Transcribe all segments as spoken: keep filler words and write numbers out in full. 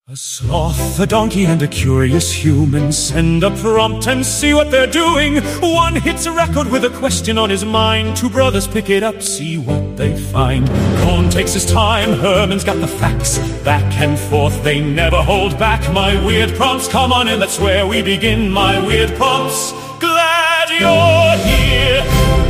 A sloth, a donkey, and a curious human send a prompt and see what they're doing. One hits a record with a question on his mind. Two brothers pick it up, see what they find. Cohn takes his time, Herman's got the facts. Back and forth, they never hold back. My weird prompts, come on in, that's where we begin. My weird prompts, glad you're here.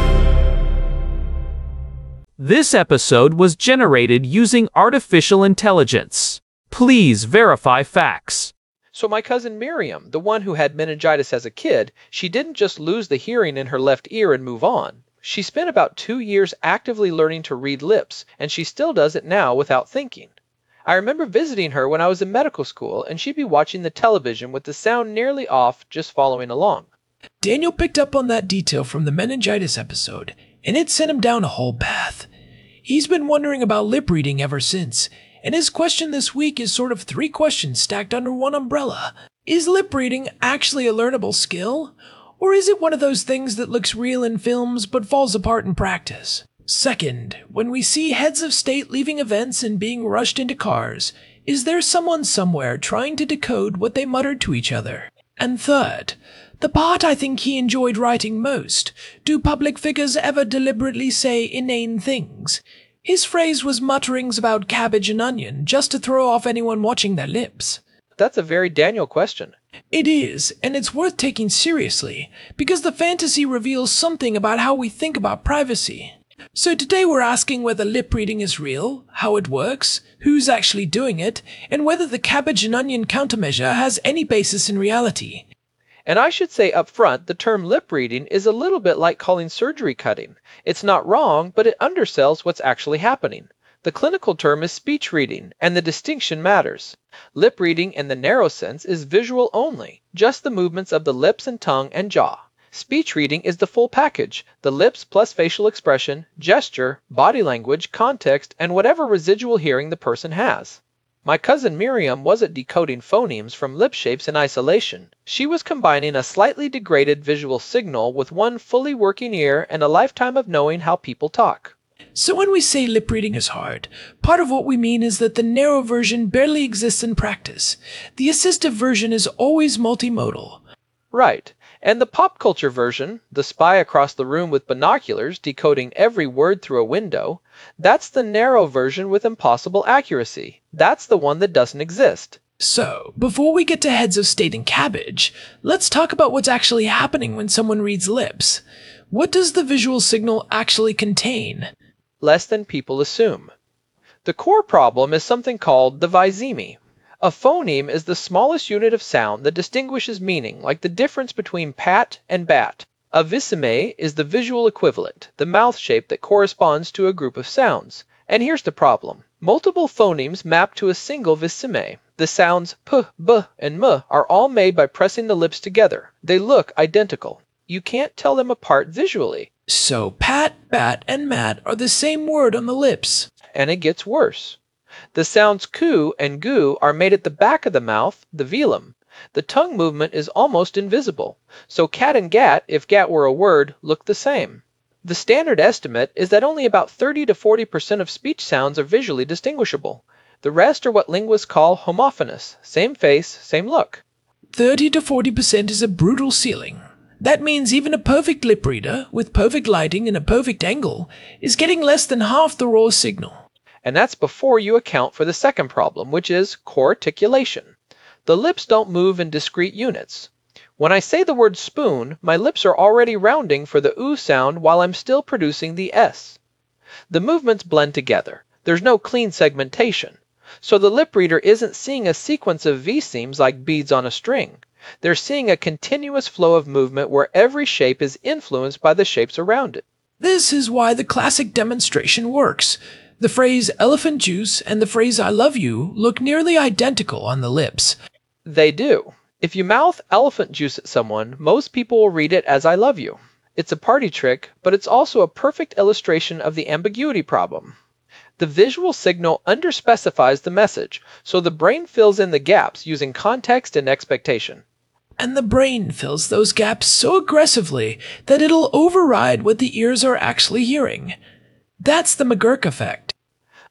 This episode was generated using artificial intelligence. Please verify facts. So my cousin Miriam, the one who had meningitis as a kid, she didn't just lose the hearing in her left ear and move on. She spent about two years actively learning to read lips, and she still does it now without thinking. I remember visiting her when I was in medical school, and she'd be watching the television with the sound nearly off, just following along. Daniel picked up on that detail from the meningitis episode, and it sent him down a whole path. He's been wondering about lip reading ever since, and his question this week is sort of three questions stacked under one umbrella. Is lip reading actually a learnable skill? Or is it one of those things that looks real in films but falls apart in practice? Second, when we see heads of state leaving events and being rushed into cars, is there someone somewhere trying to decode what they muttered to each other? And third, the part I think he enjoyed writing most, do public figures ever deliberately say inane things? His phrase was mutterings about cabbage and onion, just to throw off anyone watching their lips. That's a very Daniel question. It is, and it's worth taking seriously, because the fantasy reveals something about how we think about privacy. So today we're asking whether lip reading is real, how it works, who's actually doing it, and whether the cabbage and onion countermeasure has any basis in reality. And I should say up front, the term lip reading is a little bit like calling surgery cutting. It's not wrong, but it undersells what's actually happening. The clinical term is speech reading, and the distinction matters. Lip reading in the narrow sense is visual only, just the movements of the lips and tongue and jaw. Speech reading is the full package, the lips plus facial expression, gesture, body language, context, and whatever residual hearing the person has. My cousin Miriam wasn't decoding phonemes from lip shapes in isolation. She was combining a slightly degraded visual signal with one fully working ear and a lifetime of knowing how people talk. So when we say lip reading is hard, part of what we mean is that the narrow version barely exists in practice. The assistive version is always multimodal. Right. And the pop culture version, the spy across the room with binoculars decoding every word through a window, that's the narrow version with impossible accuracy. That's the one that doesn't exist. So, before we get to heads of state and cabbage, let's talk about what's actually happening when someone reads lips. What does the visual signal actually contain? Less than people assume. The core problem is something called the viseme. A phoneme is the smallest unit of sound that distinguishes meaning, like the difference between pat and bat. A viseme is the visual equivalent, the mouth shape that corresponds to a group of sounds. And here's the problem. Multiple phonemes map to a single viseme. The sounds p, b, and m are all made by pressing the lips together. They look identical. You can't tell them apart visually. So pat, bat, and mat are the same word on the lips. And it gets worse. The sounds coo and goo are made at the back of the mouth, the velum. The tongue movement is almost invisible, so cat and gat, if gat were a word, look the same. The standard estimate is that only about thirty to forty percent of speech sounds are visually distinguishable. The rest are what linguists call homophonous, same face, same look. thirty to forty percent is a brutal ceiling. That means even a perfect lip reader, with perfect lighting and a perfect angle, is getting less than half the raw signal. And that's before you account for the second problem, which is core articulation. The lips don't move in discrete units. When I say the word spoon, my lips are already rounding for the oo sound while I'm still producing the s. The movements blend together. There's no clean segmentation. So the lip reader isn't seeing a sequence of V-seams like beads on a string. They're seeing a continuous flow of movement where every shape is influenced by the shapes around it. This is why the classic demonstration works. The phrase elephant juice and the phrase I love you look nearly identical on the lips. They do. If you mouth elephant juice at someone, most people will read it as I love you. It's a party trick, but it's also a perfect illustration of the ambiguity problem. The visual signal underspecifies the message, so the brain fills in the gaps using context and expectation. And the brain fills those gaps so aggressively that it'll override what the ears are actually hearing. That's the McGurk effect.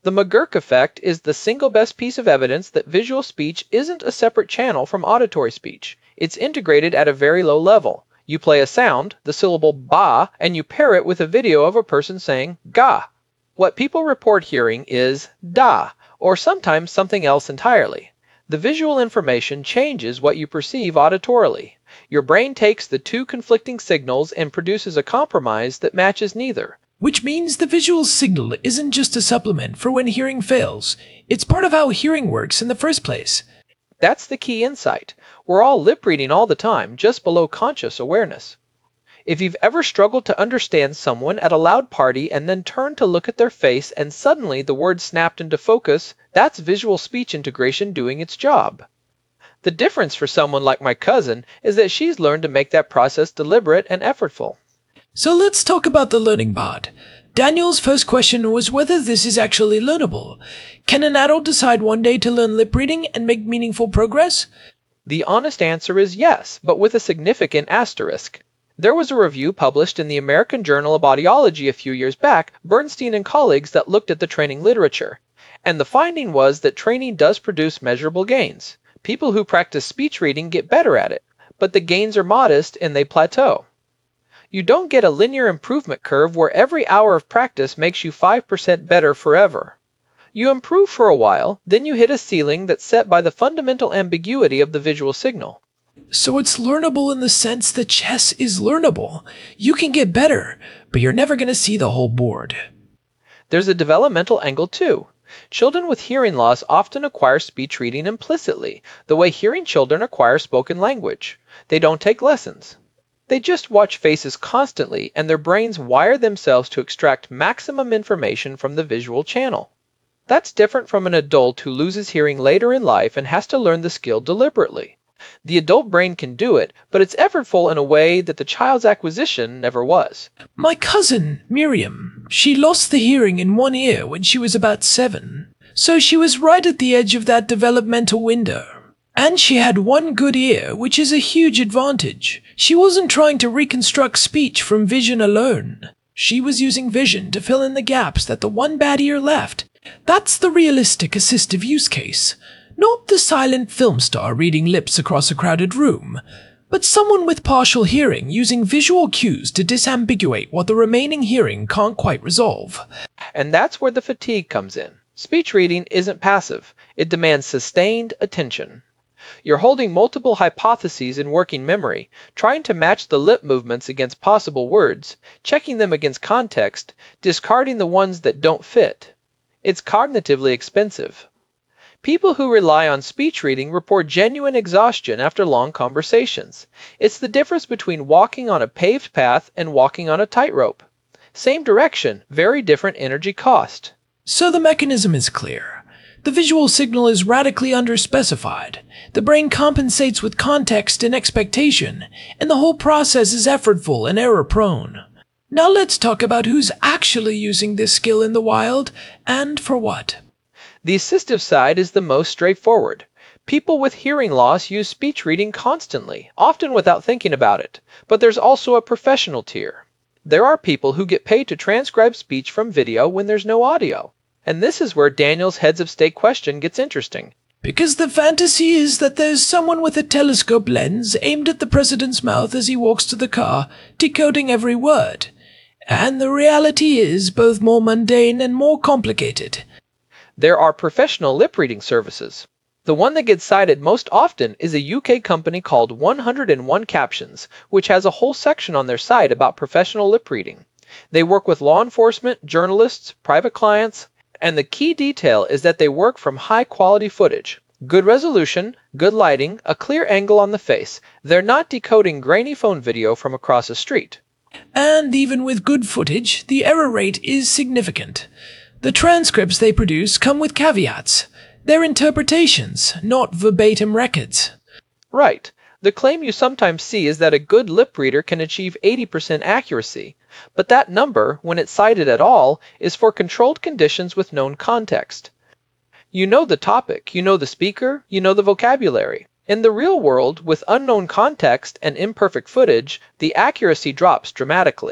The McGurk effect is the single best piece of evidence that visual speech isn't a separate channel from auditory speech. It's integrated at a very low level. You play a sound, the syllable ba, and you pair it with a video of a person saying ga. What people report hearing is da, or sometimes something else entirely. The visual information changes what you perceive auditorily. Your brain takes the two conflicting signals and produces a compromise that matches neither. Which means the visual signal isn't just a supplement for when hearing fails. It's part of how hearing works in the first place. That's the key insight. We're all lip reading all the time, just below conscious awareness. If you've ever struggled to understand someone at a loud party and then turned to look at their face and suddenly the words snapped into focus, that's visual speech integration doing its job. The difference for someone like my cousin is that she's learned to make that process deliberate and effortful. So let's talk about the learning part. Daniel's first question was whether this is actually learnable. Can an adult decide one day to learn lip reading and make meaningful progress? The honest answer is yes, but with a significant asterisk. There was a review published in the American Journal of Audiology a few years back, Bernstein and colleagues, that looked at the training literature. And the finding was that training does produce measurable gains. People who practice speech reading get better at it, but the gains are modest and they plateau. You don't get a linear improvement curve where every hour of practice makes you five percent better forever. You improve for a while, then you hit a ceiling that's set by the fundamental ambiguity of the visual signal. So it's learnable in the sense that chess is learnable. You can get better, but you're never going to see the whole board. There's a developmental angle too. Children with hearing loss often acquire speech reading implicitly, the way hearing children acquire spoken language. They don't take lessons. They just watch faces constantly, and their brains wire themselves to extract maximum information from the visual channel. That's different from an adult who loses hearing later in life and has to learn the skill deliberately. The adult brain can do it, but it's effortful in a way that the child's acquisition never was. My cousin, Miriam, she lost the hearing in one ear when she was about seven. So she was right at the edge of that developmental window. And she had one good ear, which is a huge advantage. She wasn't trying to reconstruct speech from vision alone. She was using vision to fill in the gaps that the one bad ear left. That's the realistic assistive use case. Not the silent film star reading lips across a crowded room, but someone with partial hearing using visual cues to disambiguate what the remaining hearing can't quite resolve. And that's where the fatigue comes in. Speech reading isn't passive. It demands sustained attention. You're holding multiple hypotheses in working memory, trying to match the lip movements against possible words, checking them against context, discarding the ones that don't fit. It's cognitively expensive. People who rely on speech reading report genuine exhaustion after long conversations. It's the difference between walking on a paved path and walking on a tightrope. Same direction, very different energy cost. So the mechanism is clear. The visual signal is radically underspecified. The brain compensates with context and expectation, and the whole process is effortful and error-prone. Now let's talk about who's actually using this skill in the wild, and for what. The assistive side is the most straightforward. People with hearing loss use speech reading constantly, often without thinking about it. But there's also a professional tier. There are people who get paid to transcribe speech from video when there's no audio. And this is where Daniel's heads of state question gets interesting. Because the fantasy is that there's someone with a telescope lens aimed at the president's mouth as he walks to the car, decoding every word. And the reality is both more mundane and more complicated. There are professional lip-reading services. The one that gets cited most often is a U K company called one hundred and one Captions, which has a whole section on their site about professional lip-reading. They work with law enforcement, journalists, private clients, and the key detail is that they work from high-quality footage. Good resolution, good lighting, a clear angle on the face. They're not decoding grainy phone video from across a street. And even with good footage, the error rate is significant. The transcripts they produce come with caveats. They're interpretations, not verbatim records. Right. The claim you sometimes see is that a good lip reader can achieve eighty percent accuracy. But that number, when it's cited at all, is for controlled conditions with known context. You know the topic, you know the speaker, you know the vocabulary. In the real world, with unknown context and imperfect footage, the accuracy drops dramatically.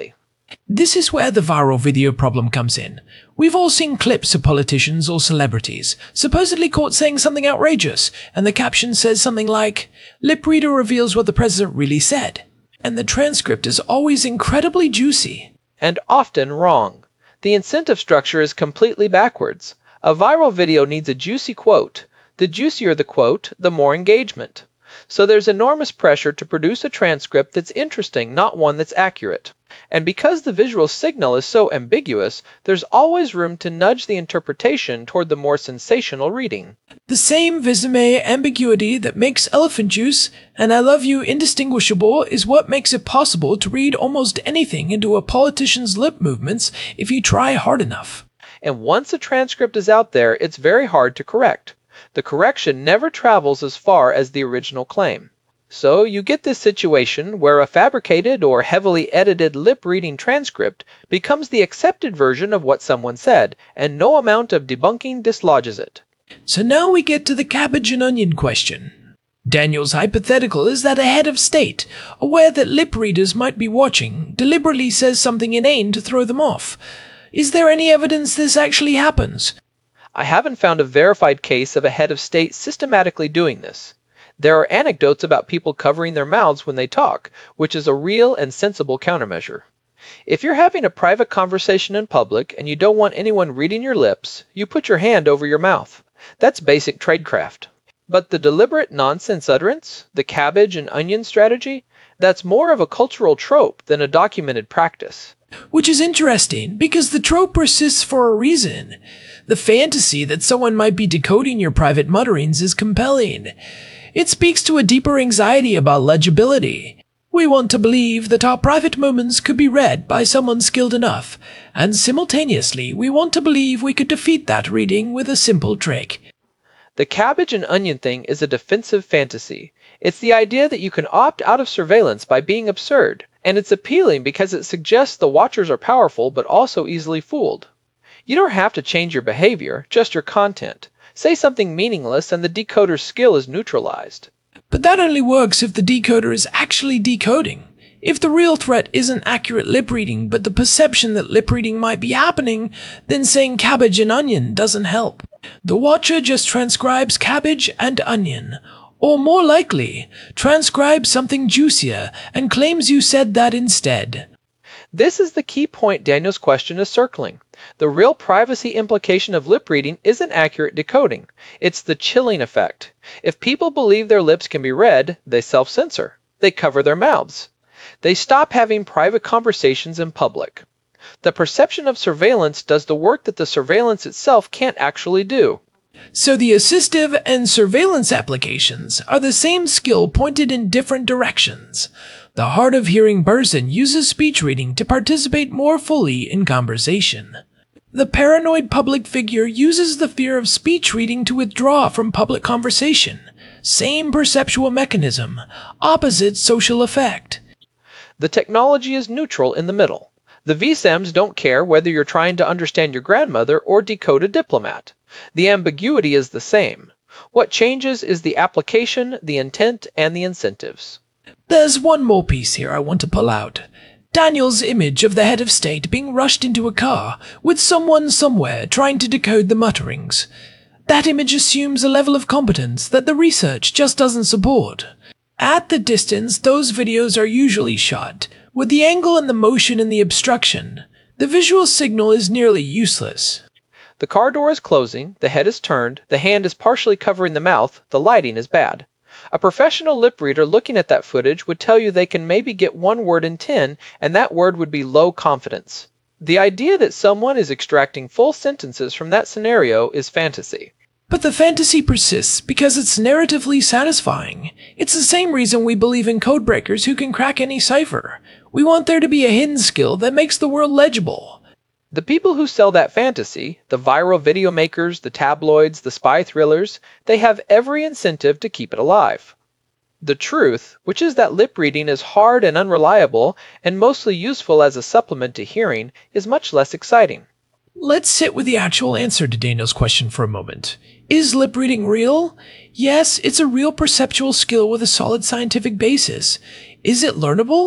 This is where the viral video problem comes in. We've all seen clips of politicians or celebrities supposedly caught saying something outrageous, and the caption says something like, "Lip reader reveals what the president really said." And the transcript is always incredibly juicy. And often wrong. The incentive structure is completely backwards. A viral video needs a juicy quote. The juicier the quote, the more engagement. So there's enormous pressure to produce a transcript that's interesting, not one that's accurate. And because the visual signal is so ambiguous, there's always room to nudge the interpretation toward the more sensational reading. The same visime ambiguity that makes elephant juice and I love you indistinguishable is what makes it possible to read almost anything into a politician's lip movements if you try hard enough. And once a transcript is out there, it's very hard to correct. The correction never travels as far as the original claim. So you get this situation where a fabricated or heavily edited lip-reading transcript becomes the accepted version of what someone said, and no amount of debunking dislodges it. So now we get to the cabbage and onion question. Daniel's hypothetical is that a head of state, aware that lip readers might be watching, deliberately says something inane to throw them off. Is there any evidence this actually happens? I haven't found a verified case of a head of state systematically doing this. There are anecdotes about people covering their mouths when they talk, which is a real and sensible countermeasure. If you're having a private conversation in public and you don't want anyone reading your lips, you put your hand over your mouth. That's basic tradecraft. But the deliberate nonsense utterance, the cabbage and onion strategy, that's more of a cultural trope than a documented practice. Which is interesting, because the trope persists for a reason. The fantasy that someone might be decoding your private mutterings is compelling. It speaks to a deeper anxiety about legibility. We want to believe that our private moments could be read by someone skilled enough, and simultaneously we want to believe we could defeat that reading with a simple trick. The cabbage and onion thing is a defensive fantasy. It's the idea that you can opt out of surveillance by being absurd, and it's appealing because it suggests the watchers are powerful but also easily fooled. You don't have to change your behavior, just your content. Say something meaningless and the decoder's skill is neutralized. But that only works if the decoder is actually decoding. If the real threat isn't accurate lip reading, but the perception that lip reading might be happening, then saying cabbage and onion doesn't help. The watcher just transcribes cabbage and onion, or more likely, transcribes something juicier and claims you said that instead. This is the key point Daniel's question is circling. The real privacy implication of lip reading isn't accurate decoding. It's the chilling effect. If people believe their lips can be read, they self-censor. They cover their mouths. They stop having private conversations in public. The perception of surveillance does the work that the surveillance itself can't actually do. So the assistive and surveillance applications are the same skill pointed in different directions. The hard-of-hearing person uses speech reading to participate more fully in conversation. The paranoid public figure uses the fear of speech reading to withdraw from public conversation. Same perceptual mechanism, opposite social effect. The technology is neutral in the middle. The V SAMs don't care whether you're trying to understand your grandmother or decode a diplomat. The ambiguity is the same. What changes is the application, the intent, and the incentives. There's one more piece here I want to pull out. Daniel's image of the head of state being rushed into a car with someone somewhere trying to decode the mutterings. That image assumes a level of competence that the research just doesn't support. At the distance those videos are usually shot, with the angle and the motion and the obstruction, the visual signal is nearly useless. The car door is closing, the head is turned, the hand is partially covering the mouth, the lighting is bad. A professional lip reader looking at that footage would tell you they can maybe get one word in ten, and that word would be low confidence. The idea that someone is extracting full sentences from that scenario is fantasy. But the fantasy persists because it's narratively satisfying. It's the same reason we believe in codebreakers who can crack any cipher. We want there to be a hidden skill that makes the world legible. The people who sell that fantasy, the viral video makers, the tabloids, the spy thrillers, they have every incentive to keep it alive. The truth, which is that lip reading is hard and unreliable and mostly useful as a supplement to hearing, is much less exciting. Let's sit with the actual answer to Daniel's question for a moment. Is lip reading real? Yes, it's a real perceptual skill with a solid scientific basis. Is it learnable?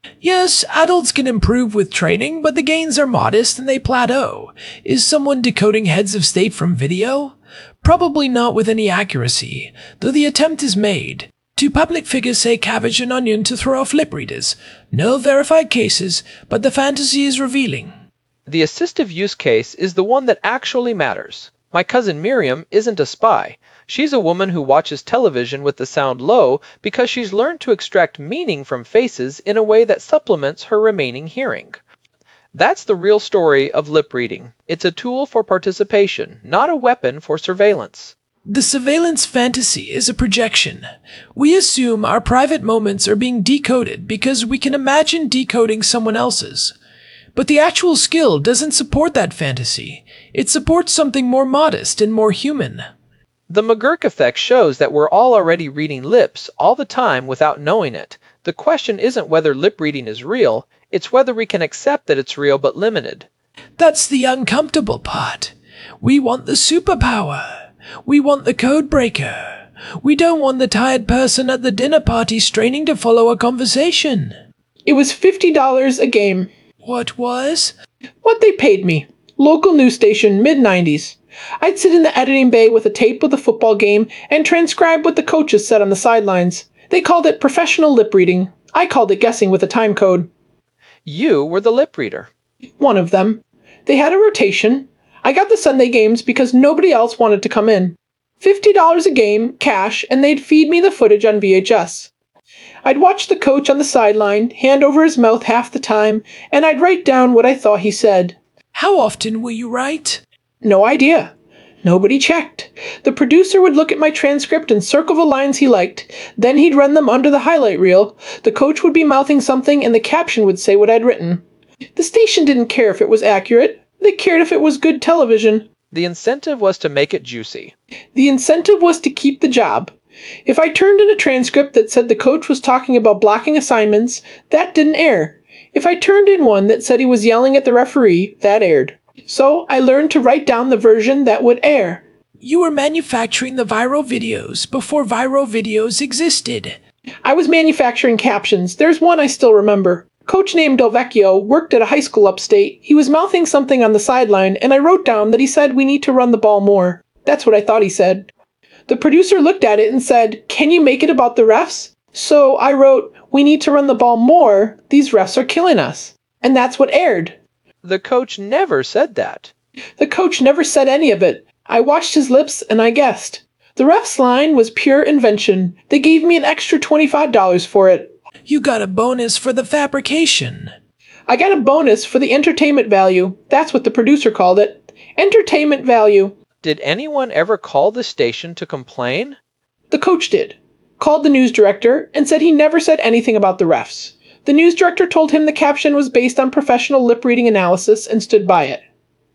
Yes, adults can improve with training, but the gains are modest and they plateau. Is someone decoding heads of state from video? Probably not with any accuracy, though the attempt is made. Two public figures say cabbage and onion to throw off lip readers. No verified cases, but the fantasy is revealing. The assistive use case is the one that actually matters. My cousin Miriam isn't a spy. She's a woman who watches television with the sound low because she's learned to extract meaning from faces in a way that supplements her remaining hearing. That's the real story of lip reading. It's a tool for participation, not a weapon for surveillance. The surveillance fantasy is a projection. We assume our private moments are being decoded because we can imagine decoding someone else's. But the actual skill doesn't support that fantasy. It supports something more modest and more human. The McGurk effect shows that we're all already reading lips all the time without knowing it. The question isn't whether lip reading is real, it's whether we can accept that it's real but limited. That's the uncomfortable part. We want the superpower. We want the code breaker. We don't want the tired person at the dinner party straining to follow a conversation. It was fifty dollars a game. What was? What they paid me. Local news station, mid nineties. I'd sit in the editing bay with a tape of the football game and transcribe what the coaches said on the sidelines. They called it professional lip reading. I called it guessing with a time code. You were the lip reader. One of them. They had a rotation. I got the Sunday games because nobody else wanted to come in. fifty dollars a game, cash, and they'd feed me the footage on V H S. I'd watch the coach on the sideline, hand over his mouth half the time, and I'd write down what I thought he said. How often will you write? No idea. Nobody checked. The producer would look at my transcript and circle the lines he liked. Then he'd run them under the highlight reel. The coach would be mouthing something and the caption would say what I'd written. The station didn't care if it was accurate. They cared if it was good television. The incentive was to make it juicy. The incentive was to keep the job. If I turned in a transcript that said the coach was talking about blocking assignments, that didn't air. If I turned in one that said he was yelling at the referee, that aired. So I learned to write down the version that would air. You were manufacturing the viral videos before viral videos existed. I was manufacturing captions. There's one I still remember. Coach named Delvecchio worked at a high school upstate. He was mouthing something on the sideline, and I wrote down that he said we need to run the ball more. That's what I thought he said. The producer looked at it and said, "Can you make it about the refs?" So I wrote, "We need to run the ball more. These refs are killing us." And that's what aired. The coach never said that. The coach never said any of it. I watched his lips and I guessed. The ref's line was pure invention. They gave me an extra twenty-five dollars for it. You got a bonus for the fabrication. I got a bonus for the entertainment value. That's what the producer called it. Entertainment value. Did anyone ever call the station to complain? The coach did. Called the news director and said he never said anything about the refs. The news director told him the caption was based on professional lip-reading analysis and stood by it.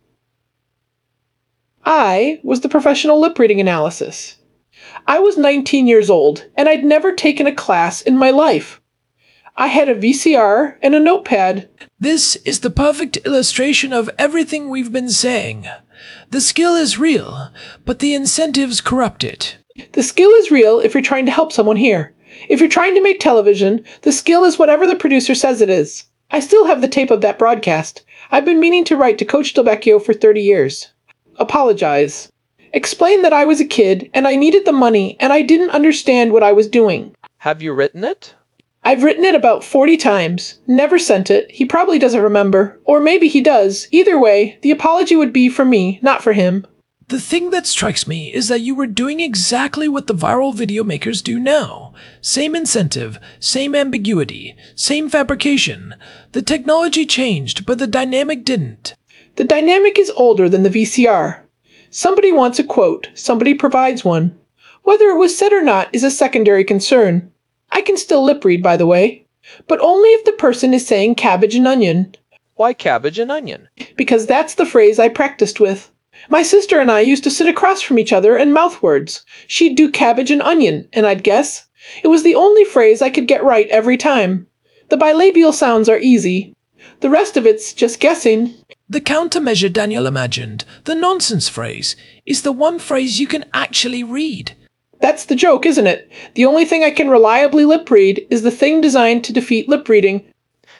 I was the professional lip-reading analysis. I was nineteen years old, and I'd never taken a class in my life. I had a V C R and a notepad. This is the perfect illustration of everything we've been saying. The skill is real, but the incentives corrupt it. The skill is real if you're trying to help someone hear. If you're trying to make television, the skill is whatever the producer says it is. I still have the tape of that broadcast. I've been meaning to write to Coach Delvecchio for thirty years. Apologize. Explain that I was a kid, and I needed the money, and I didn't understand what I was doing. Have you written it? I've written it about forty times. Never sent it. He probably doesn't remember. Or maybe he does. Either way, the apology would be for me, not for him. The thing that strikes me is that you were doing exactly what the viral video makers do now. Same incentive, same ambiguity, same fabrication. The technology changed, but the dynamic didn't. The dynamic is older than the V C R. Somebody wants a quote, somebody provides one. Whether it was said or not is a secondary concern. I can still lip read, by the way, but only if the person is saying cabbage and onion. Why cabbage and onion? Because that's the phrase I practiced with. My sister and I used to sit across from each other and mouth words. She'd do cabbage and onion, and I'd guess. It was the only phrase I could get right every time. The bilabial sounds are easy. The rest of it's just guessing. The countermeasure Daniel imagined, the nonsense phrase, is the one phrase you can actually read. That's the joke, isn't it? The only thing I can reliably lip read is the thing designed to defeat lip reading.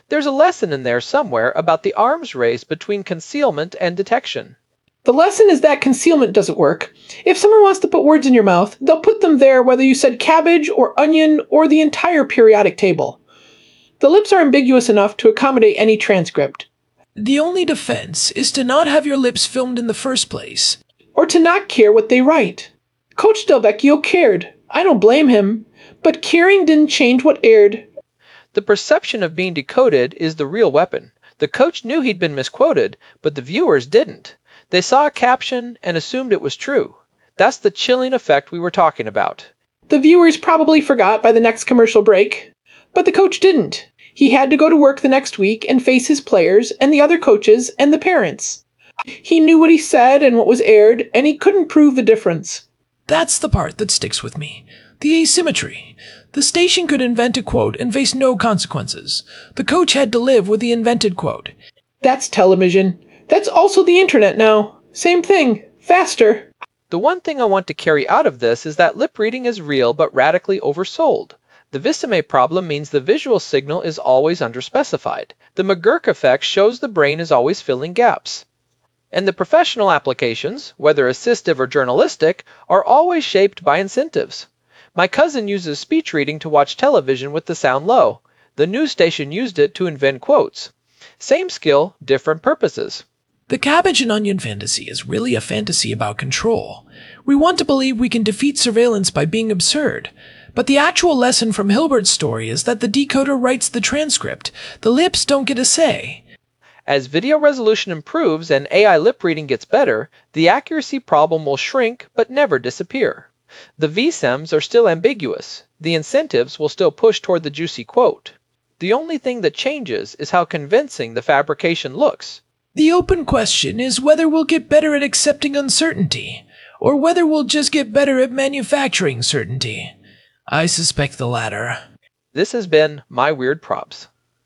There's a lesson in there somewhere about the arms race between concealment and detection. The lesson is that concealment doesn't work. If someone wants to put words in your mouth, they'll put them there whether you said cabbage or onion or the entire periodic table. The lips are ambiguous enough to accommodate any transcript. The only defense is to not have your lips filmed in the first place. Or to not care what they write. Coach Delvecchio cared. I don't blame him. But caring didn't change what aired. The perception of being decoded is the real weapon. The coach knew he'd been misquoted, but the viewers didn't. They saw a caption and assumed it was true. That's the chilling effect we were talking about. The viewers probably forgot by the next commercial break. But the coach didn't. He had to go to work the next week and face his players and the other coaches and the parents. He knew what he said and what was aired, and he couldn't prove the difference. That's the part that sticks with me. The asymmetry. The station could invent a quote and face no consequences. The coach had to live with the invented quote. That's television. That's also the internet now. Same thing. Faster. The one thing I want to carry out of this is that lip reading is real but radically oversold. The Visame problem means the visual signal is always underspecified. The McGurk effect shows the brain is always filling gaps. And the professional applications, whether assistive or journalistic, are always shaped by incentives. My cousin uses speech reading to watch television with the sound low. The news station used it to invent quotes. Same skill, different purposes. The cabbage and onion fantasy is really a fantasy about control. We want to believe we can defeat surveillance by being absurd. But the actual lesson from Hilbert's story is that the decoder writes the transcript. The lips don't get a say. As video resolution improves and A I lip reading gets better, the accuracy problem will shrink but never disappear. The V SEMs are still ambiguous. The incentives will still push toward the juicy quote. The only thing that changes is how convincing the fabrication looks. The open question is whether we'll get better at accepting uncertainty, or whether we'll just get better at manufacturing certainty. I suspect the latter. This has been My Weird Props.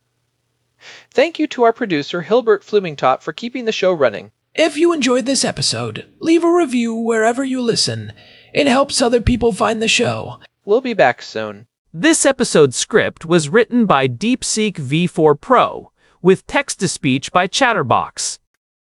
Thank you to our producer, Hilbert Flumingtot, for keeping the show running. If you enjoyed this episode, leave a review wherever you listen. It helps other people find the show. We'll be back soon. This episode's script was written by DeepSeek V four Pro, with text-to-speech by Chatterbox.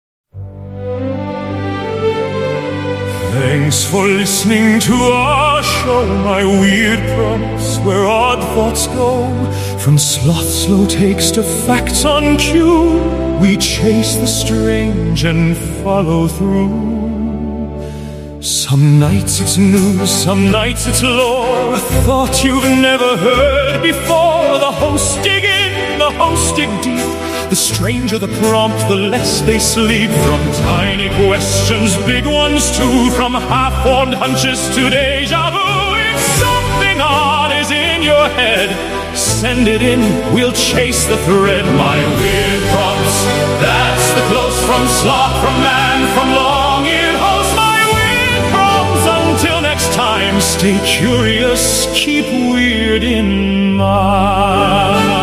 Thanks for listening to our show, My Weird Props, where odd thoughts go. From sloth slow takes to facts on cue, we chase the strange and follow through. Some nights it's news, some nights it's lore, a thought you've never heard before. The hosts dig in, the hosts dig deep. The stranger the prompt, the less they sleep. From tiny questions, big ones too. From half-formed hunches to deja vu. If something odd is in your head, send it in, we'll chase the thread. My Weird Props, that's the close from sloth, from man, from long-eared host. My Weird Props, until next time, stay curious, keep weird in mind.